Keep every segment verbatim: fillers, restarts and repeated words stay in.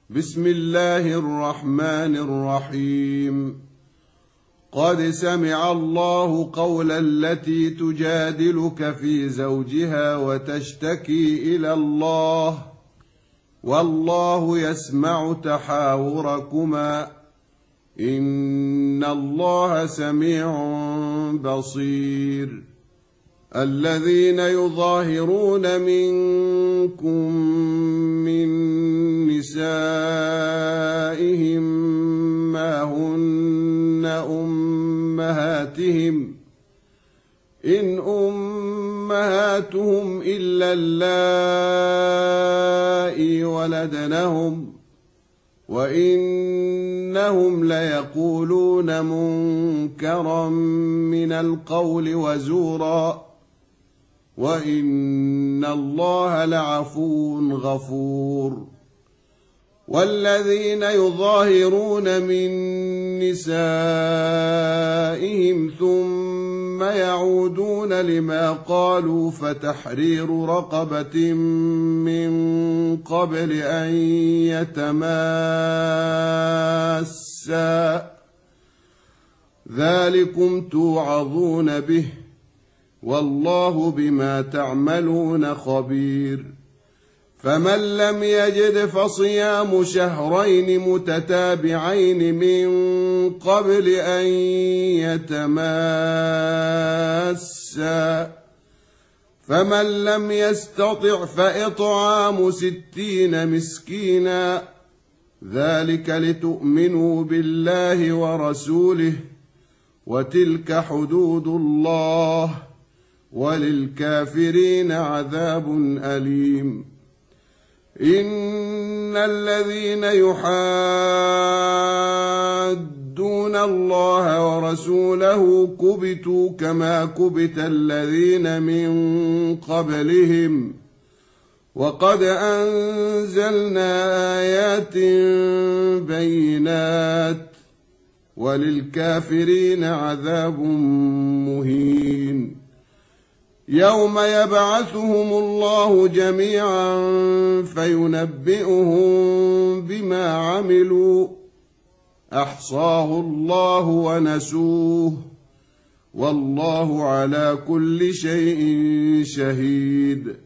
بسم الله الرحمن الرحيم. قد سمع الله قول التي تجادلك في زوجها وتشتكي إلى الله والله يسمع تحاوركما إن الله سميع بصير. الذين يظاهرون منكم من نسائهم ما هن أمهاتهم إن أمهاتهم إلا اللائي ولدنهم وإنهم ليقولون منكرا من القول وزورا وإن الله لعفو غفور. والذين يظاهرون من نسائهم ثم يعودون لما قالوا فتحرير رقبة من قبل أن يتماسا ذلكم توعظون به والله بما تعملون خبير. فمن لم يجد فصيام شهرين متتابعين من قبل أن يتماسا فمن لم يستطع فإطعام ستين مسكينا ذلك لتؤمنوا بالله ورسوله وتلك حدود الله وللكافرين عذاب أليم. إن الذين يحادون الله ورسوله كبتوا كما كبت الذين من قبلهم وقد أنزلنا آيات بينات وللكافرين عذاب مهين. يوم يبعثهم الله جميعا فينبئهم بما عملوا أحصاه الله ونسوه والله على كل شيء شهيد.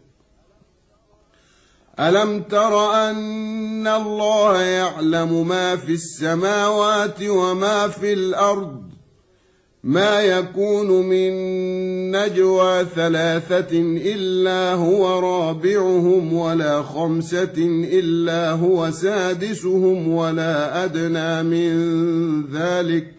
ألم تر أن الله يعلم ما في السماوات وما في الأرض ما يكون من نجوى ثلاثة إلا هو رابعهم ولا خمسة إلا هو سادسهم ولا أدنى من ذلك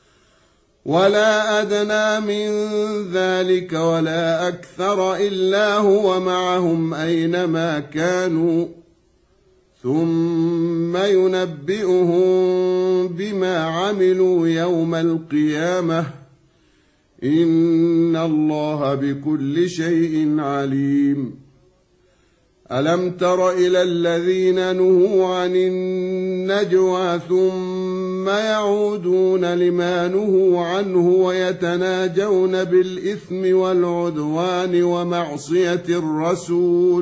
ولا أدنى من ذلك ولا أكثر إلا هو معهم أينما كانوا ثم ينبئهم بما عملوا يوم القيامة إن الله بكل شيء عليم. ألم تر إلى الذين نهوا عن النجوى ثم يعودون لما نهوا عنه ويتناجون بالإثم والعدوان ومعصية الرسول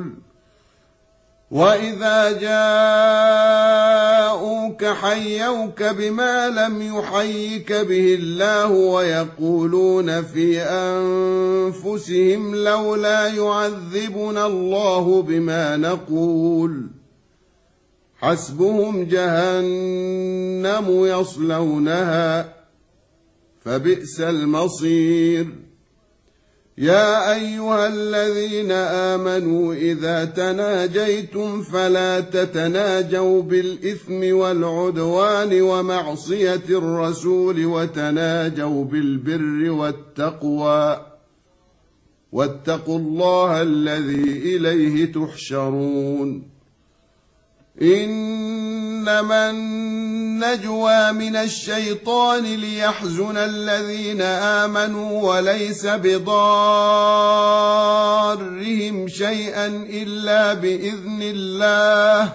وإذا جاءوك حيوك بما لم يحيك به الله ويقولون في أنفسهم لولا يعذبنا الله بما نقول حسبهم جهنم يصلونها فبئس المصير. يا أيها الذين آمنوا إذا تناجيتم فلا تتناجوا بالإثم والعدوان ومعصية الرسول وتناجوا بالبر والتقوى واتقوا الله الذي إليه تحشرون. إنما النجوى من الشيطان ليحزن الذين آمنوا وليس بضارهم شيئا إلا بإذن الله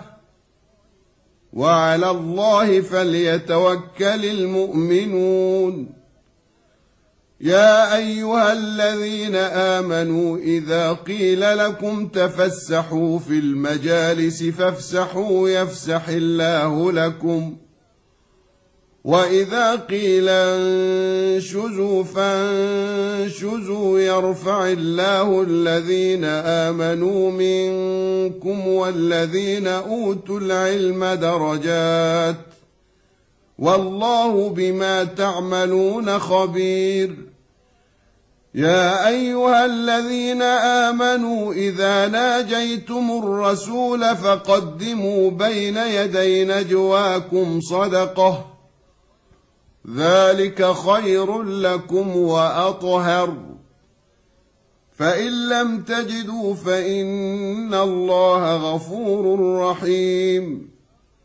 وعلى الله فليتوكل المؤمنون. يا أيها الذين آمنوا إذا قيل لكم تفسحوا في المجالس فافسحوا يفسح الله لكم وإذا قيل انشزوا فانشزوا يرفع الله الذين آمنوا منكم والذين أوتوا العلم درجات والله بما تعملون خبير. يا أيها الذين آمنوا إذا ناجيتم الرسول فقدموا بين يدي نجواكم صدقة ذلك خير لكم وأطهر فإن لم تجدوا فإن الله غفور رحيم.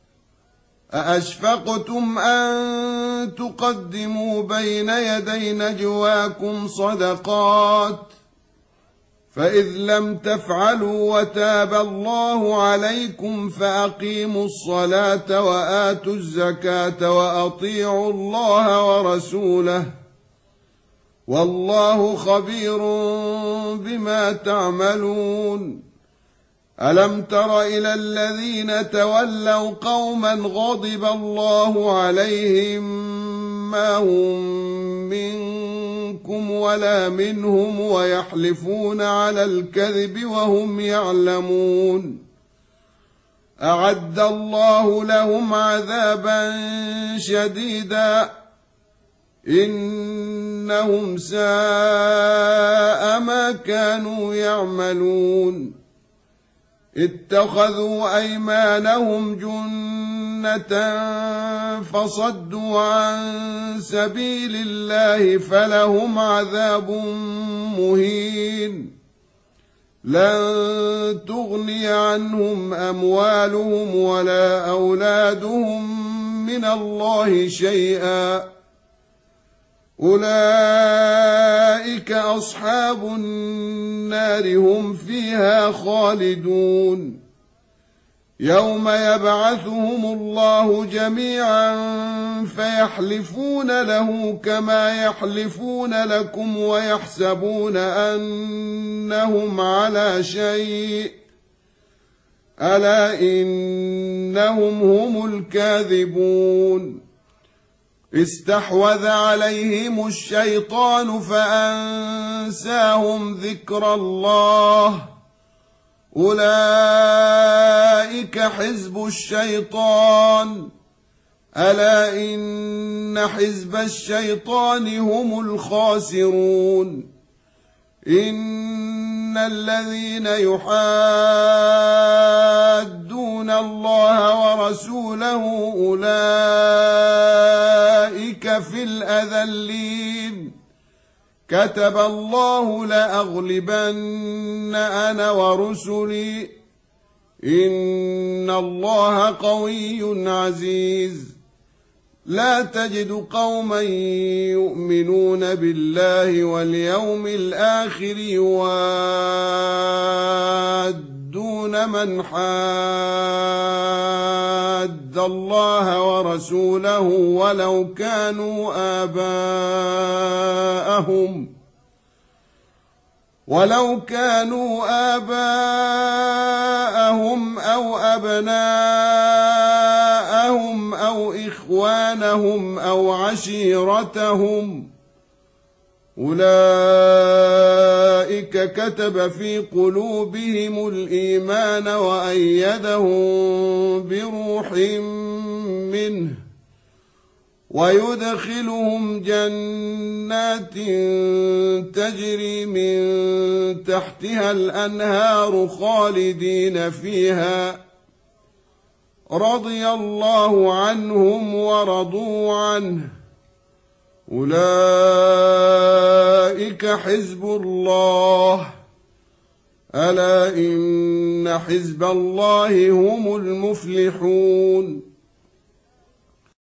أأشفقتم أن تقدموا بين يدي نجواكم صدقات فإذ لم تفعلوا وتاب الله عليكم فأقيموا الصلاة وآتوا الزكاة وأطيعوا الله ورسوله والله خبير بما تعملون. ألم تر إلى الذين تولوا قوما غضب الله عليهم ما هم منكم ولا منهم ويحلفون على الكذب وهم يعلمون أعد الله لهم عذابا شديدا إنهم ساء ما كانوا يعملون. اتخذوا أيمانهم جنة فصدوا عن سبيل الله فلهم عذاب مهين لن تغني عنهم أموالهم ولا أولادهم من الله شيئا أولئك أصحاب النار هم فيها خالدون. يوم يبعثهم الله جميعا فيحلفون له كما يحلفون لكم ويحسبون أنهم على شيء ألا إنهم هم الكاذبون. استحوذ عليهم الشيطان فأنساهم ذكر الله أولئك حزب الشيطان ألا إن حزب الشيطان هم الخاسرون. إن الذين يحادون الله ورسوله أولئك في الأذلين كتب الله لأغلبن أنا ورسلي إن الله قوي عزيز. لا تجد قوما يؤمنون بالله واليوم الآخر يوادون من حاد الله ورسوله ولو كانوا آباءهم ولو كانوا آباءهم أو أبناءهم أو إخوانهم أو عشيرتهم أولئك كتب في قلوبهم الإيمان وأيدهم بروح منه ويدخلهم جنات تجري من تحتها الأنهار خالدين فيها رضي الله عنهم ورضوا عنه أولئك حزب الله ألا إن حزب الله هم المفلحون.